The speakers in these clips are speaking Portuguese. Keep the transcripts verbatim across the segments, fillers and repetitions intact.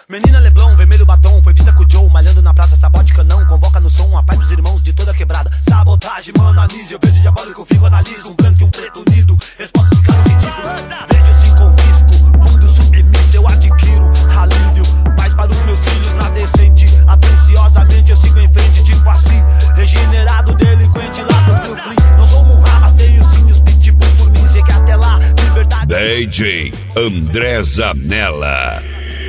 Menina Leblon, vermelho batom, foi vista com o Joe, malhando na praça, sabote canão, convoca no som a paz dos irmãos de toda quebrada. Sabotagem, mano, anise, eu vejo diabólico, fico, analiso, um branco e um preto unido, resposta ficando ridículo. Vejo assim, confisco, mundo submisso, eu adquiro alívio, paz para os meus filhos na decente, atenciosamente eu sigo em frente, tipo assim, regenerado, delinquente lá do Brooklyn. Não sou um rá, mas tenho sim os pitbull por mim, cheguei até lá, liberdade. D J André Zanella,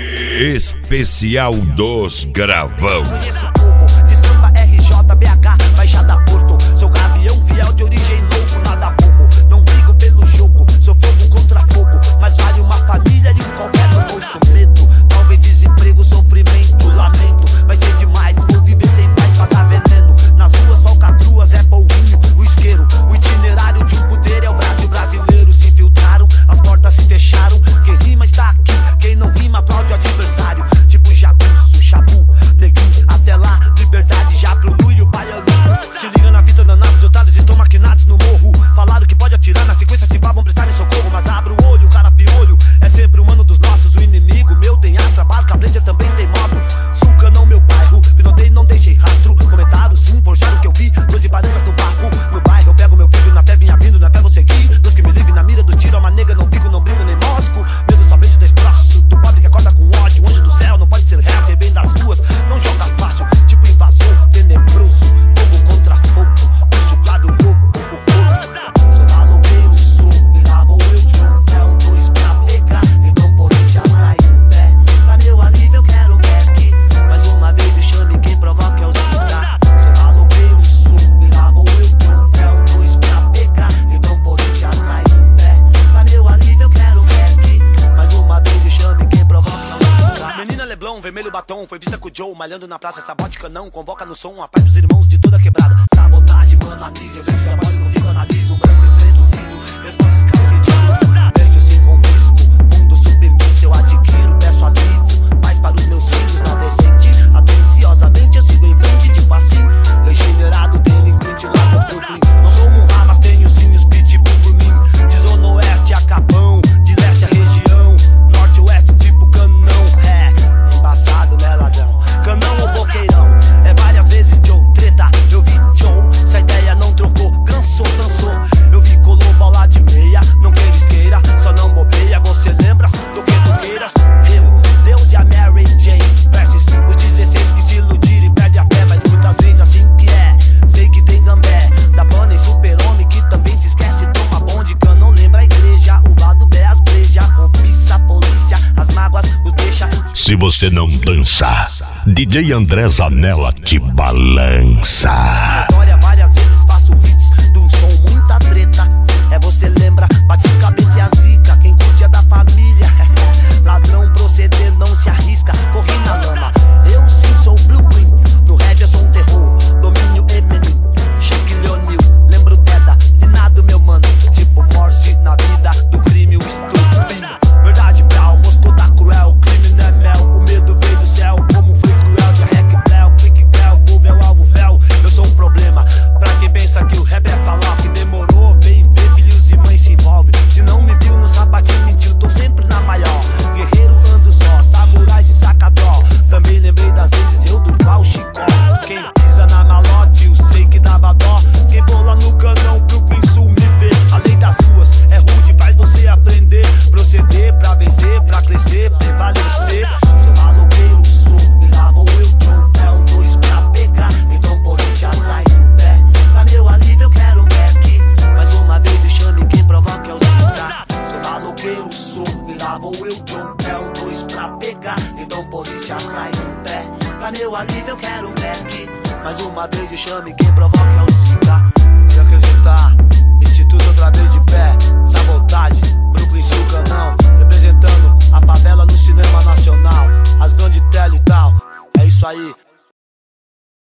especial dos Gravão. Conheço o povo de Sampa, R J, B H, Baixada Porto. Sou gavião fiel de origem louco, nada bobo. Não brigo pelo jogo, sou fogo contra fogo. Mas vale uma família e um qualquer no bolso. Medo, talvez desemprego, sofrimento, lamento. Vai ser demais, vou viver sem paz, pagar veneno. Nas ruas, falcatruas, é polvinho, o isqueiro. O itinerário de um poder é o Brasil brasileiro. Se infiltraram, as portas se fecharam. Quem rima está aqui, quem não rima aplaude o adversário. Tipo jagunço, chabu, neguinho, até lá, liberdade já pro Lu e o baiano. Se liga na fita, danados, otários estão maquinados no morro. Falaram que pode atirar, na sequência se pá, vão prestar socorro. Mas abra o olho, o cara piolho é sempre humano dos nossos. O inimigo meu tem ar, trabalho, cabreja também tem moto. Suca não meu bairro, pinotei, não deixei rastro. Comentaram sim, forjaram o que eu vi, doze parangas no barco. No bairro eu pego meu filho, na fé vinha vindo, na fé vou seguir. Deus que me livre na mira do tiro, uma nega, não fico, não brinco nem mosco. Medo somente destroço, do pobre que acorda com ódio. Um anjo do céu, não pode ser réu, quem vem das ruas não joga fácil. Tipo invasor, tenebroso, fogo contra fogo, o chuflado louco, o corpo. Sou malogueiro, sou, e lá vou eu de um pé, um dois pra pegar. Então por isso já sai do pé, pra meu alívio eu quero um back. Mais uma vez me chame, quem provoca é o Zita. Sou malogueiro, sou, e lá vou eu de um pé, um dois pra pegar. Então por isso já sai do pé, pra meu alívio eu quero um back. Mais uma vez me chame, quem provoca é o Zita. Menina Leblon, vermelho batom, foi vista com o Joe, malhando na praça, sabote canão, convoca no som a paz dos irmãos de toda quebrada. Sabotagem, mano, anise, eu vejo trabalho comigo, analiso, um branco e preto lindo, respostas ficam ridículo. Vejo assim, confisco, mundo submisso, eu adquiro, peço alívio, paz para os meus filhos na decente, atenciosamente eu sigo em frente, tipo assim, regenerado, delinquente lá do Brooklyn. Não sou um rá, mas tenho sim os pitbull por mim, de zona oeste a Capão, de leste a região, norte oeste tipo canão, é, embaçado né ladrão, canão ou boqueirão, é várias vezes Joe, treta, eu vi Joe, se a ideia não trocou, cansou, dançou, eu vi colou bola de meia, não queiras queira, só não bobeia, você lembra do que tu queiras, eu, Deus e a Mary Jane, versus os dezesseis que se iludiram e perde a fé, mas muitas vezes assim que é, sei que tem gambé, da banda e super-homem que também se esquece, toma bonde, canão lembra a igreja, o lado B, as breja, cobiça, a polícia, as mágoas, o deixa. Se você não dança, D J André Zanella te balança. História, várias vezes faço hits de um som, muita treta. É você lembra, bate cabeça e a zica. Quem curte é da família. Ladrão proceder, não se arrisca. Corri na lama, eu sim sou Blue Green. No rap eu sou um terror, domínio Eminem, Chique Leonil, lembro Teda, finado meu mano. Tipo Morse na vida do crime, o estupim. Verdade Brau, Moscou tá cruel, crime não é mel. O medo veio do céu, como foi cruel. De rec Bel, Quick Bel, povo é o alvo véu. Eu sou um problema, pra quem pensa que o rap é falar. Que demorou, vem ver, filhos e mães se envolvem. Se não me viu no sapatinho, mentiu, tô sempre na maior. Guerreiro ando só, samurais e sacadó. Também lembrei das vezes eu do pau chicó. Quem pisa na malote, eu sei que dava dó. Quem for lá no canão, Brooklyn Sul me vê. A lei das ruas é rude, faz você aprender. Proceder pra vencer, pra crescer, prevalecer. Sou malogueiro, sou, e lá vou eu de um pé, um dois pra pegar. Então por isso já sai do pé, pra meu alívio eu quero um back. Mais uma vez me chame, quem provoca é o Zita. Sou malogueiro, sou, e lá vou eu de um pé, um dois pra pegar. Então por isso já sai do pé, pra meu alívio eu quero um back. Mais uma vez me chame, quem provoca é o Zita.